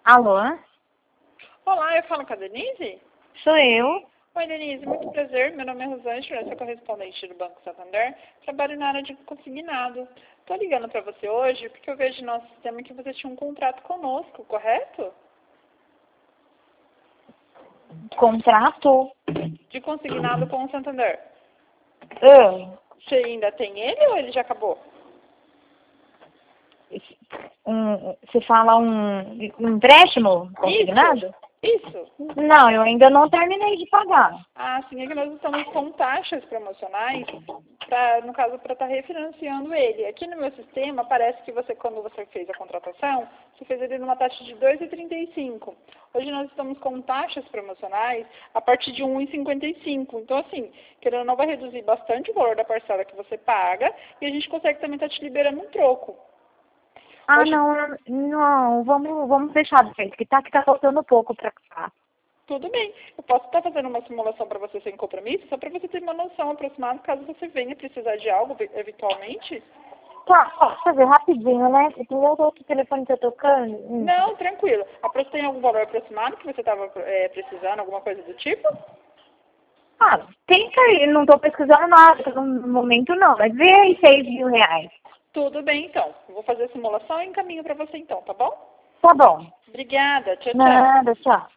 Alô? Olá, eu falo com a Denise? Sou eu. Oi, Denise, muito prazer. Meu nome é Rosângela, eu sou correspondente do Banco Santander. Trabalho na área de consignado. Estou ligando para você hoje porque eu vejo no nosso sistema que você tinha um contrato conosco, correto? Contrato? De consignado com o Santander. Você ainda tem ele ou ele já acabou? Você fala um empréstimo consignado? Isso. Não, eu ainda não terminei de pagar. Ah, sim, é que nós estamos com taxas promocionais, no caso, para estar refinanciando ele. Aqui no meu sistema, parece que você, quando você fez a contratação, você fez ele numa taxa de 2,35. Hoje nós estamos com taxas promocionais a partir de 1,55. Então, assim, querendo ou não, vai reduzir bastante o valor da parcela que você paga e a gente consegue também estar te liberando um troco. Ah, Hoje, não, vamos deixar do jeito que tá faltando pouco pra cá. tudo bem. Eu posso estar fazendo uma simulação para você sem compromisso, só para você ter uma noção aproximada, caso você venha precisar de algo, eventualmente. Tá, posso fazer rapidinho, né? Tem outro telefone que eu tô tocando? Não, tranquilo. Tem algum valor aproximado que você estava precisando, alguma coisa do tipo? Ah, tenta aí, não tô pesquisando nada no momento não, mas vê aí 6.000 reais. Tudo bem, então. Eu vou fazer a simulação e encaminho para você, então, tá bom? Tá bom. Obrigada. Tchau, tchau. Nada, tchau.